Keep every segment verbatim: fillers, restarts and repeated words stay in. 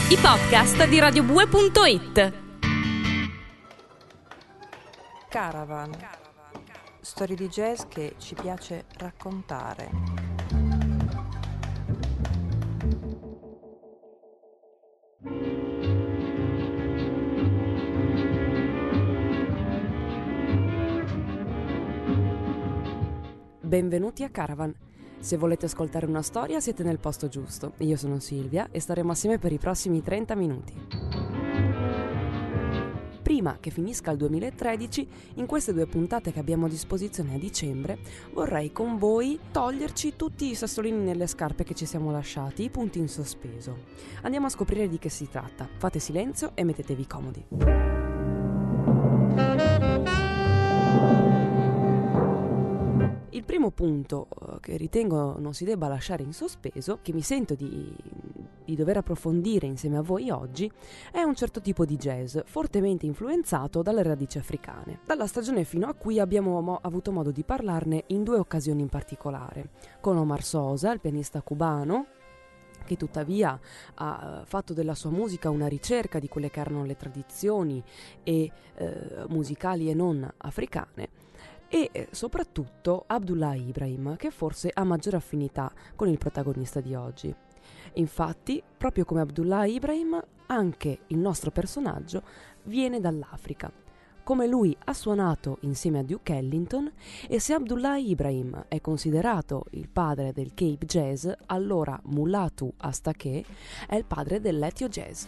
i podcast di radiobue punto it. Caravan, storie di jazz che ci piace raccontare. Benvenuti a Caravan. Se volete ascoltare una storia siete nel posto giusto. Io sono Silvia e staremo assieme per i prossimi trenta minuti. Prima che finisca il duemilatredici, in queste due puntate che abbiamo a disposizione a dicembre, vorrei con voi toglierci tutti i sassolini nelle scarpe che ci siamo lasciati, i punti in sospeso. Andiamo a scoprire di che si tratta. Fate silenzio e mettetevi comodi. Il primo punto che ritengo non si debba lasciare in sospeso, che mi sento di, di dover approfondire insieme a voi oggi, è un certo tipo di jazz fortemente influenzato dalle radici africane. Dalla stagione fino a qui abbiamo mo- avuto modo di parlarne in due occasioni in particolare, con Omar Sosa, il pianista cubano, che tuttavia ha fatto della sua musica una ricerca di quelle che erano le tradizioni e eh, musicali e non africane, e soprattutto Abdullah Ibrahim, che forse ha maggiore affinità con il protagonista di oggi. Infatti, proprio come Abdullah Ibrahim, anche il nostro personaggio viene dall'Africa. Come lui ha suonato insieme a Duke Ellington, e se Abdullah Ibrahim è considerato il padre del Cape Jazz, allora Mulatu Astatke è il padre dell'Ethio Jazz.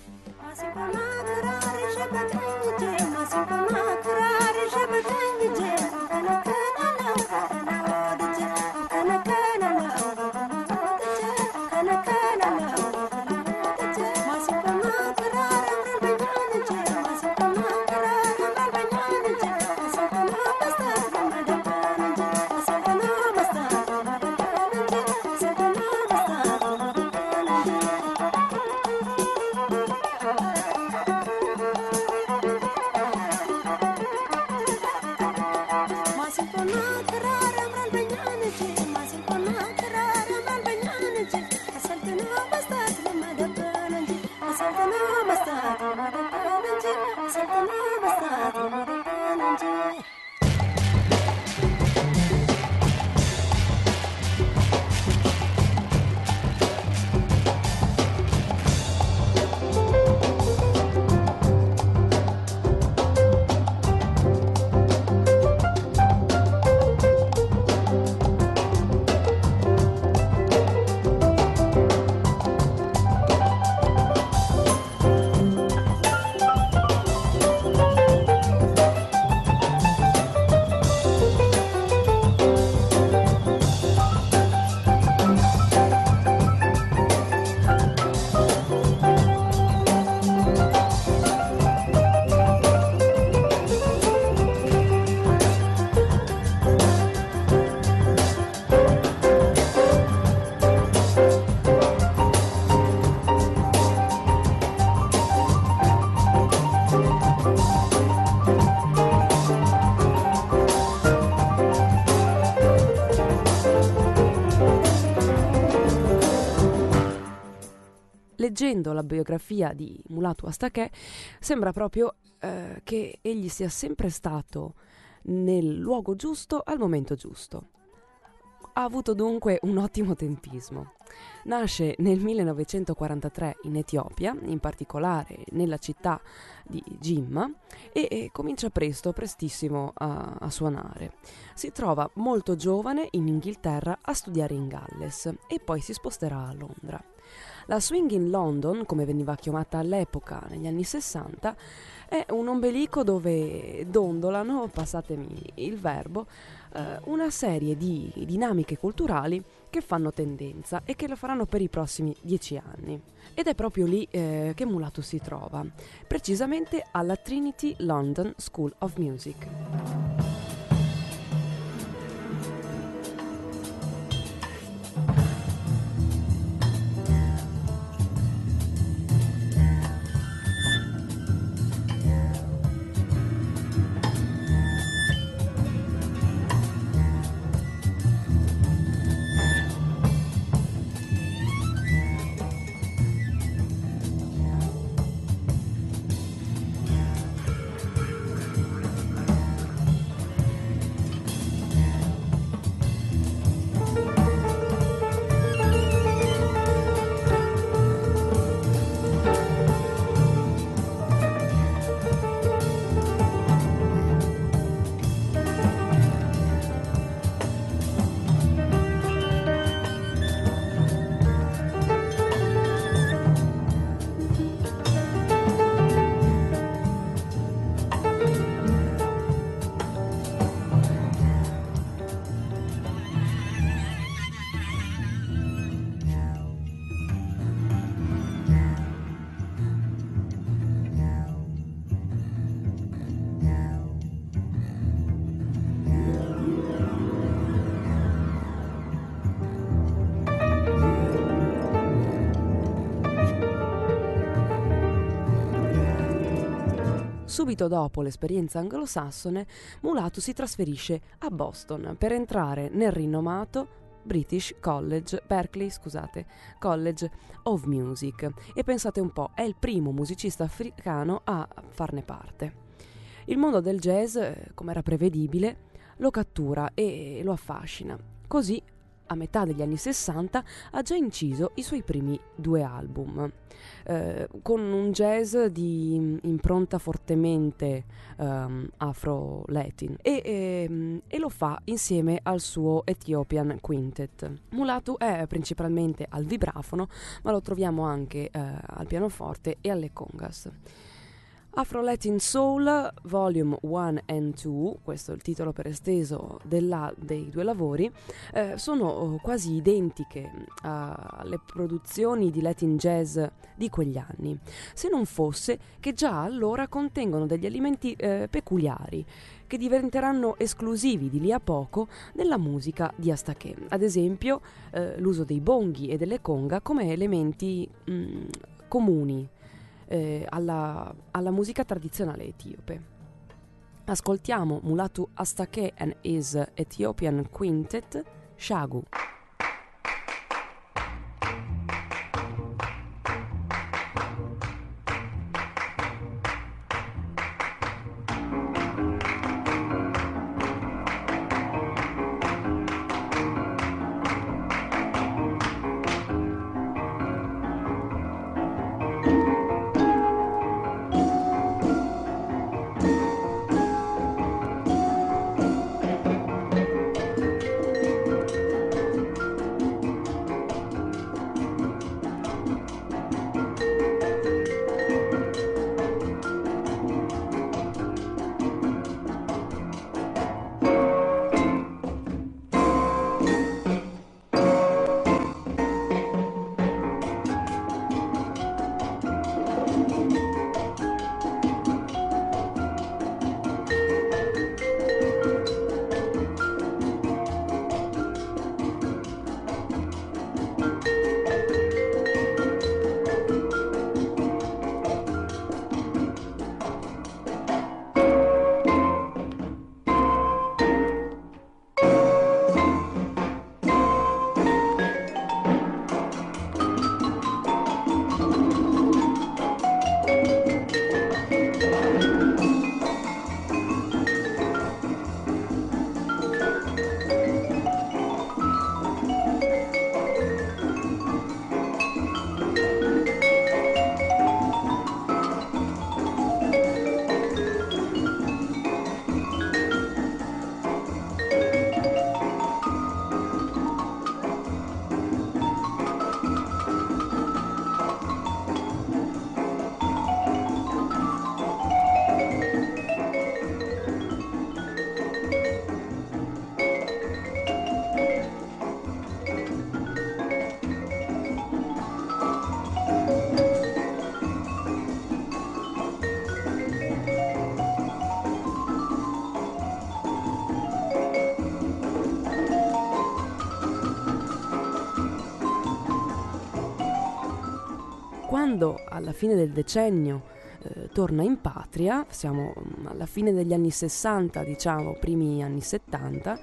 Leggendo la biografia di Mulatu Astatke sembra proprio eh, che egli sia sempre stato nel luogo giusto al momento giusto. Ha avuto dunque un ottimo tempismo. Nasce nel millenovecentoquarantatré in Etiopia, in particolare nella città di Jimma, e, e comincia presto, prestissimo a, a suonare. Si trova molto giovane in Inghilterra a studiare in Galles e poi si sposterà a Londra. La Swing in London, come veniva chiamata all'epoca negli anni sessanta, è un ombelico dove dondolano, passatemi il verbo, eh, una serie di dinamiche culturali che fanno tendenza e che lo faranno per i prossimi dieci anni. Ed è proprio lì eh, che Mulatu si trova, precisamente alla Trinity London School of Music. Subito dopo l'esperienza anglosassone, Mulatu si trasferisce a Boston per entrare nel rinomato British College, Berklee, scusate, College of Music, e pensate un po', è il primo musicista africano a farne parte. Il mondo del jazz, come era prevedibile, lo cattura e lo affascina. Così, a metà degli anni sessanta, ha già inciso i suoi primi due album, eh, con un jazz di impronta fortemente um, afro-latin, e, e, e lo fa insieme al suo Ethiopian Quintet. Mulatu è principalmente al vibrafono, ma lo troviamo anche eh, al pianoforte e alle congas. Afro-Latin Soul Volume uno and due, questo è il titolo per esteso della, dei due lavori, eh, sono quasi identiche uh, alle produzioni di Latin jazz di quegli anni, se non fosse che già allora contengono degli elementi eh, peculiari che diventeranno esclusivi di lì a poco nella musica di Astatke. Ad esempio eh, l'uso dei bonghi e delle conga come elementi mh, comuni Eh, alla, alla musica tradizionale etiope. Ascoltiamo Mulatu Astatke and his Ethiopian Quintet, Shagu. Quando alla fine del decennio eh, torna in patria, siamo alla fine degli anni sessanta, diciamo, primi anni settanta,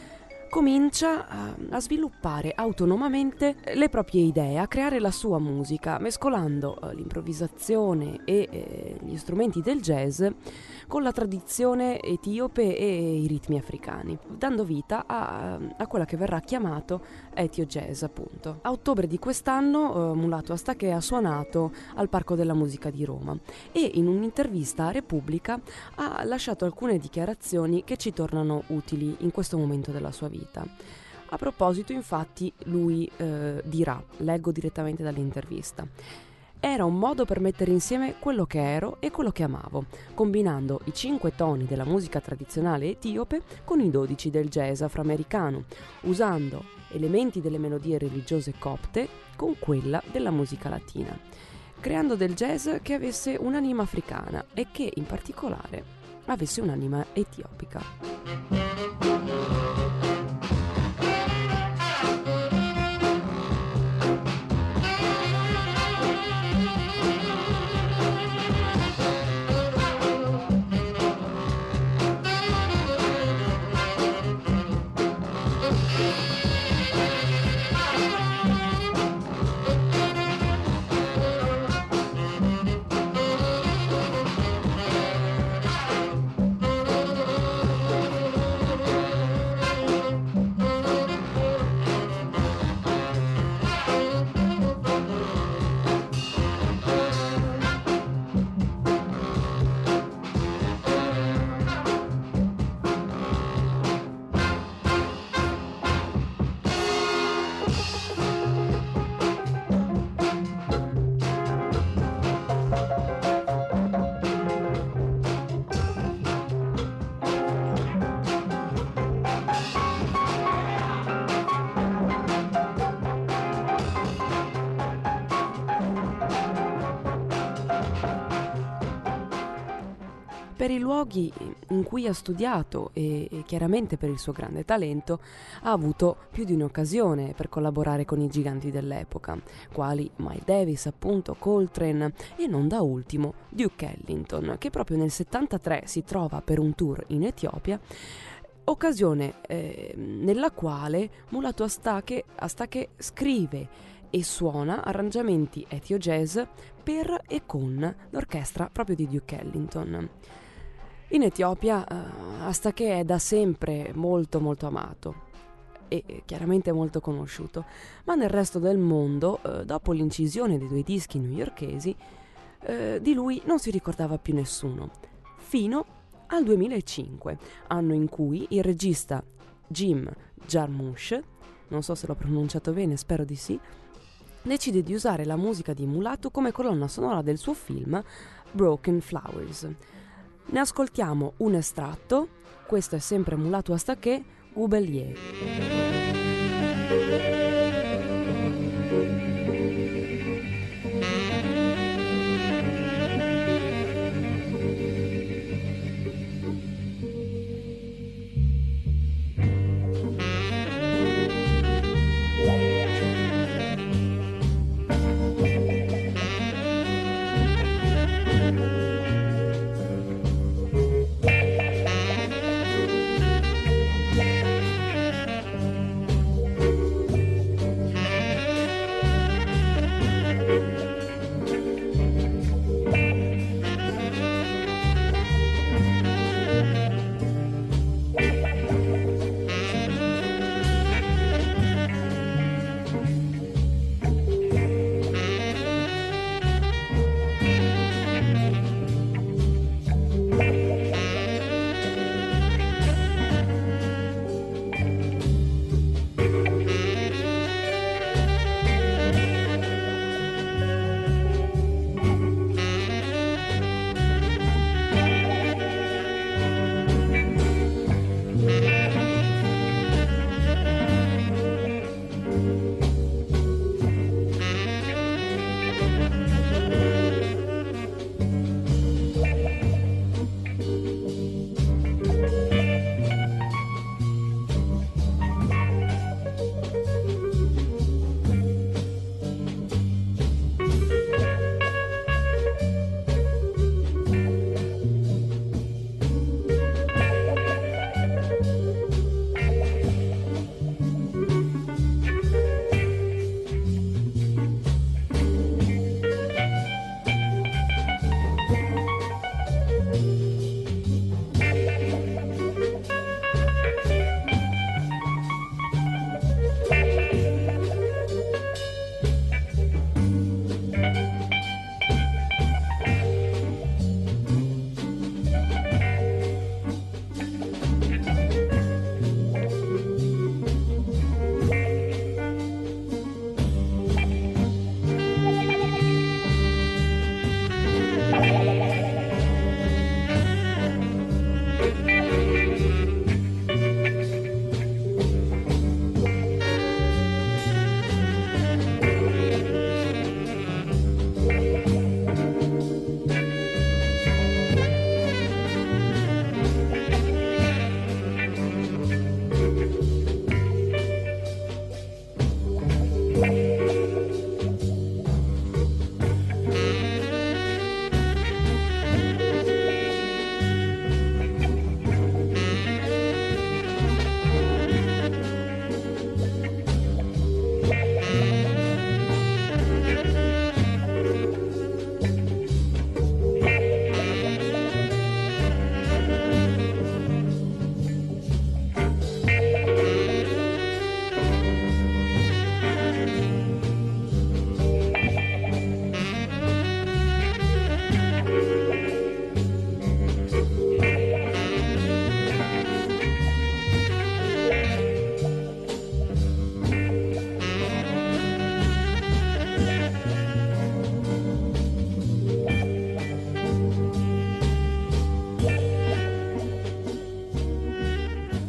comincia a, a sviluppare autonomamente le proprie idee, a creare la sua musica, mescolando eh, l'improvvisazione e eh, gli strumenti del jazz con la tradizione etiope e i ritmi africani, dando vita a, a quella che verrà chiamato Ethio Jazz, appunto. A ottobre di quest'anno eh, Mulatu Astatke ha suonato al Parco della Musica di Roma e in un'intervista a Repubblica ha lasciato alcune dichiarazioni che ci tornano utili in questo momento della sua vita. A proposito, infatti, lui eh, dirà, leggo direttamente dall'intervista: era un modo per mettere insieme quello che ero e quello che amavo, combinando i cinque toni della musica tradizionale etiope con i dodici del jazz afroamericano, usando elementi delle melodie religiose copte con quella della musica latina, creando del jazz che avesse un'anima africana e che, in particolare, avesse un'anima etiopica. per i luoghi in cui ha studiato e, e chiaramente per il suo grande talento ha avuto più di un'occasione per collaborare con i giganti dell'epoca, quali Miles Davis, appunto, Coltrane e non da ultimo Duke Ellington, che proprio nel settantatré si trova per un tour in Etiopia, occasione eh, nella quale Mulatu Astatke, Astatke scrive e suona arrangiamenti etio jazz per e con l'orchestra proprio di Duke Ellington. In Etiopia uh, Astatke è da sempre molto molto amato e chiaramente molto conosciuto, ma nel resto del mondo, uh, dopo l'incisione dei due dischi newyorkesi, uh, di lui non si ricordava più nessuno, fino al duemilacinque, anno in cui il regista Jim Jarmusch, non so se l'ho pronunciato bene, spero di sì, decide di usare la musica di Mulatu come colonna sonora del suo film Broken Flowers. Ne ascoltiamo un estratto, questo è sempre Mulatu Astatke, Goubelier.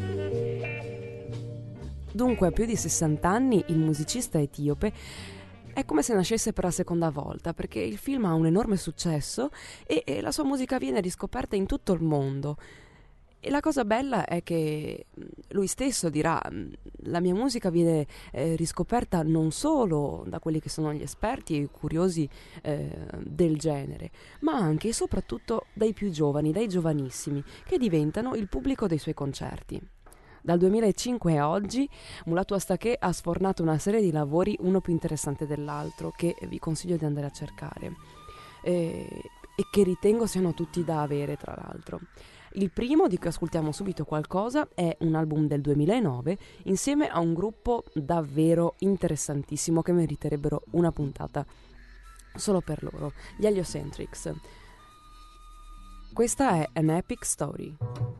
Dunque, a più di sessanta anni, il musicista etiope È come se nascesse per la seconda volta, perché il film ha un enorme successo e, e la sua musica viene riscoperta in tutto il mondo. E la cosa bella è che lui stesso dirà: la mia musica viene eh, riscoperta non solo da quelli che sono gli esperti e i curiosi eh, del genere, ma anche e soprattutto dai più giovani, dai giovanissimi, che diventano il pubblico dei suoi concerti. Dal duemilacinque a oggi Mulatu Astatke ha sfornato una serie di lavori, uno più interessante dell'altro, che vi consiglio di andare a cercare eh, e che ritengo siano tutti da avere, tra l'altro. Il primo, di cui ascoltiamo subito qualcosa, è un album del duemilanove insieme a un gruppo davvero interessantissimo che meriterebbero una puntata solo per loro, gli Heliocentrics. Questa è An Epic Story.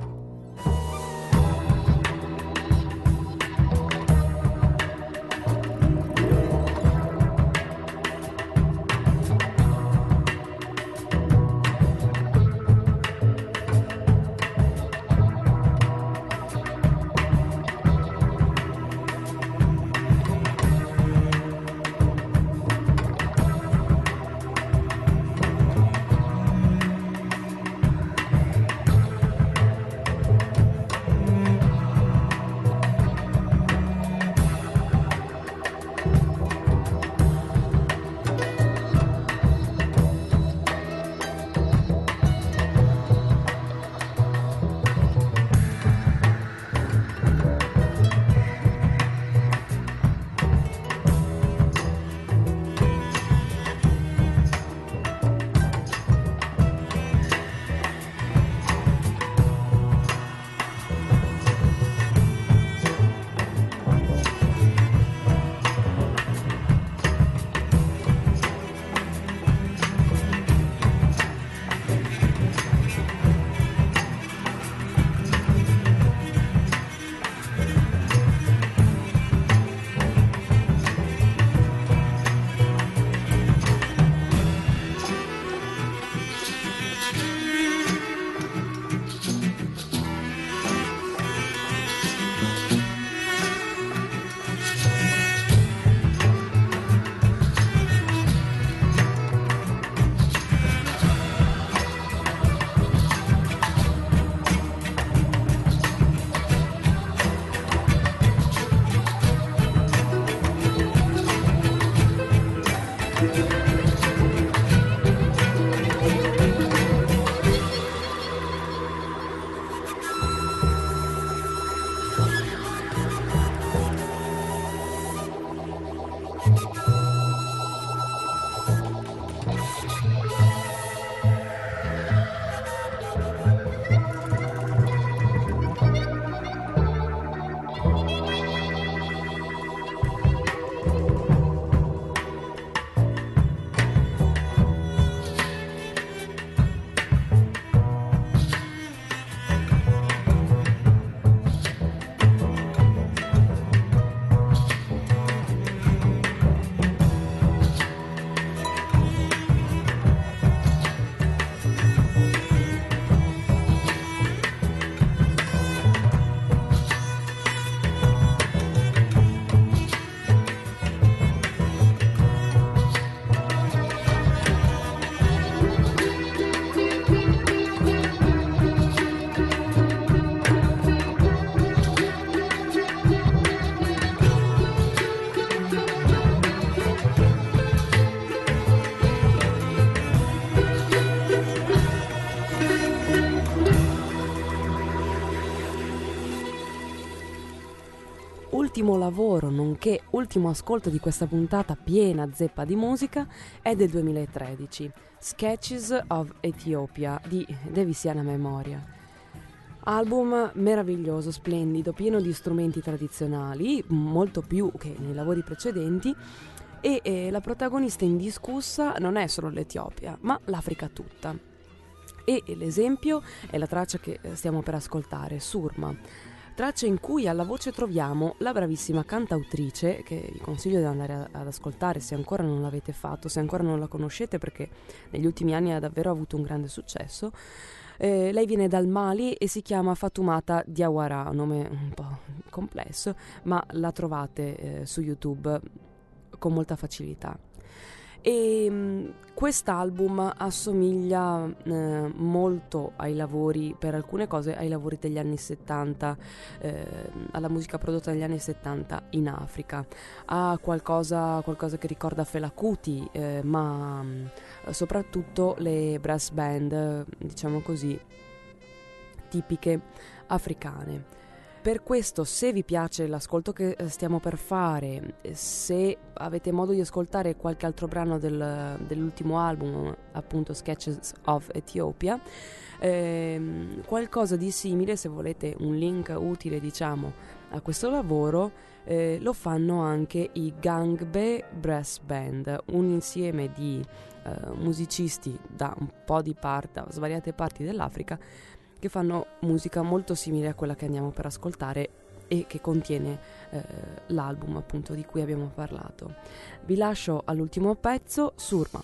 Ultimo lavoro, nonché ultimo ascolto di questa puntata piena zeppa di musica, è del duemilatredici, Sketches of Ethiopia di Devisiana Memoria. Album meraviglioso, splendido, pieno di strumenti tradizionali, molto più che nei lavori precedenti, e, e la protagonista indiscussa non è solo l'Etiopia, ma l'Africa tutta. E l'esempio è la traccia che stiamo per ascoltare, Surma. Traccia in cui alla voce troviamo la bravissima cantautrice, che vi consiglio di andare ad ascoltare se ancora non l'avete fatto, se ancora non la conoscete, perché negli ultimi anni ha davvero avuto un grande successo. Eh, lei viene dal Mali e si chiama Fatoumata Diawara, un nome un po' complesso, ma la trovate eh, su YouTube con molta facilità. E mh, quest'album assomiglia eh, molto ai lavori, per alcune cose, ai lavori degli anni settanta, eh, alla musica prodotta negli anni settanta in Africa. Ha qualcosa, qualcosa che ricorda Fela Kuti, eh, ma mh, soprattutto le brass band, diciamo così, tipiche africane. Per questo, se vi piace l'ascolto che stiamo per fare, se avete modo di ascoltare qualche altro brano del, dell'ultimo album, appunto Sketches of Ethiopia, ehm, qualcosa di simile, se volete un link utile diciamo a questo lavoro, eh, lo fanno anche i Gangbe Brass Band, un insieme di eh, musicisti da un po' di parte, da svariate parti dell'Africa, che fanno musica molto simile a quella che andiamo per ascoltare e che contiene eh, l'album appunto di cui abbiamo parlato. Vi lascio all'ultimo pezzo, Surma.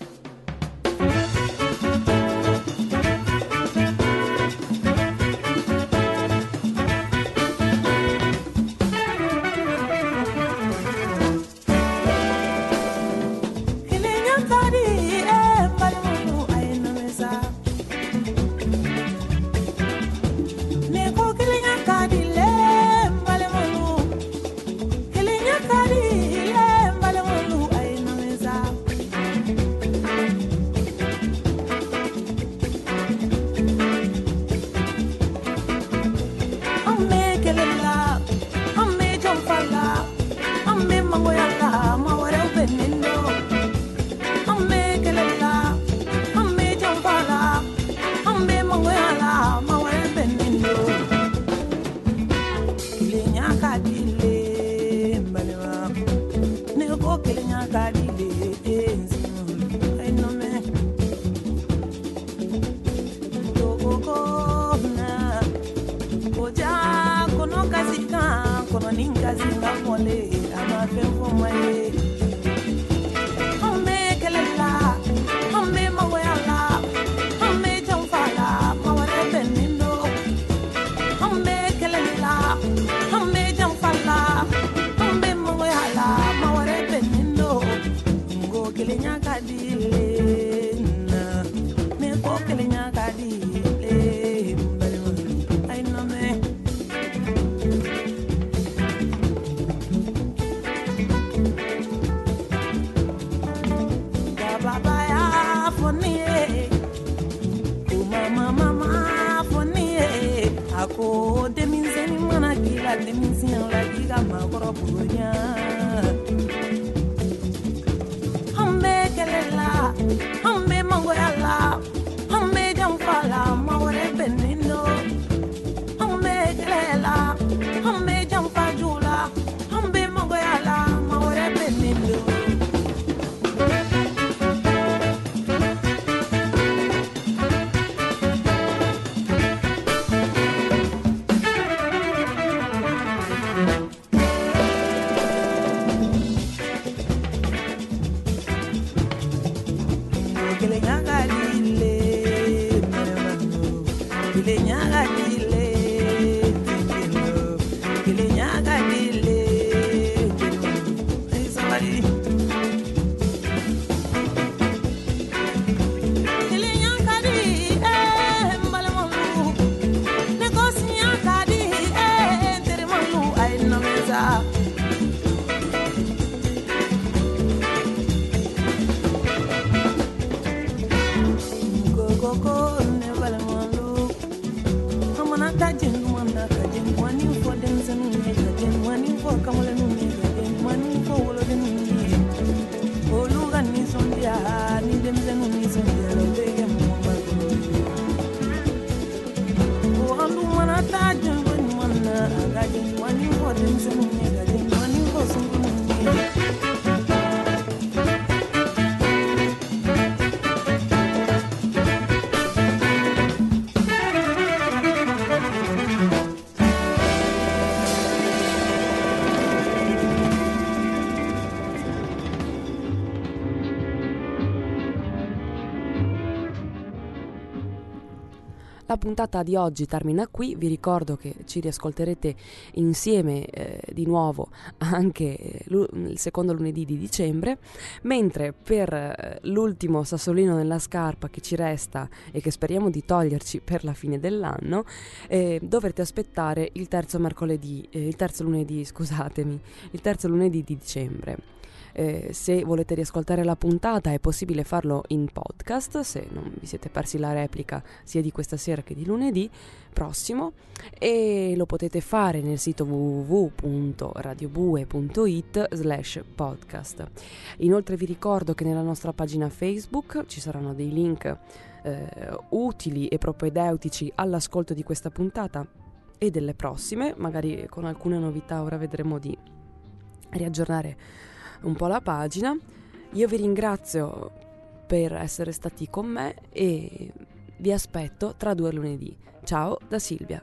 La puntata di oggi termina qui, vi ricordo che ci riascolterete insieme eh, di nuovo anche il secondo lunedì di dicembre, mentre per eh, l'ultimo sassolino nella scarpa che ci resta e che speriamo di toglierci per la fine dell'anno, eh, dovrete aspettare il terzo mercoledì, eh, il terzo lunedì, scusatemi, il terzo lunedì di dicembre. Eh, se volete riascoltare la puntata è possibile farlo in podcast, se non vi siete persi la replica sia di questa sera che di lunedì prossimo, e lo potete fare nel sito w w w punto radiobue punto it slash podcast. Inoltre vi ricordo che nella nostra pagina Facebook ci saranno dei link eh, utili e propedeutici all'ascolto di questa puntata e delle prossime, magari con alcune novità. Ora vedremo di riaggiornare un po' la pagina. Io vi ringrazio per essere stati con me e vi aspetto tra due lunedì. Ciao da Silvia.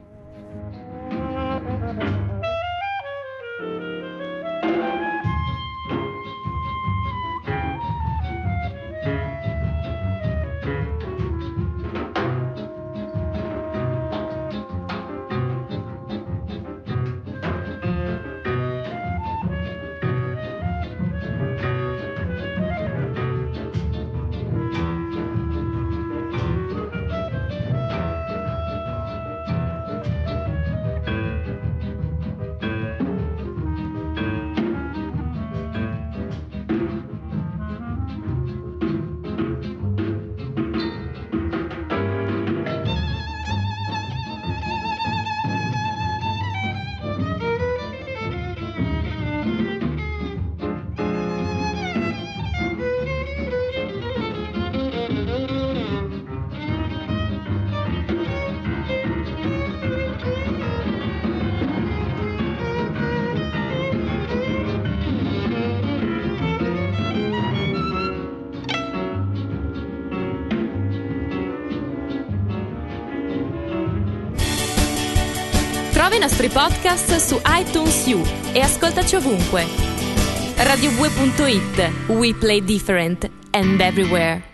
Trova i nostri podcast su iTunes U e ascoltaci ovunque. radiobue punto it. We play different and everywhere.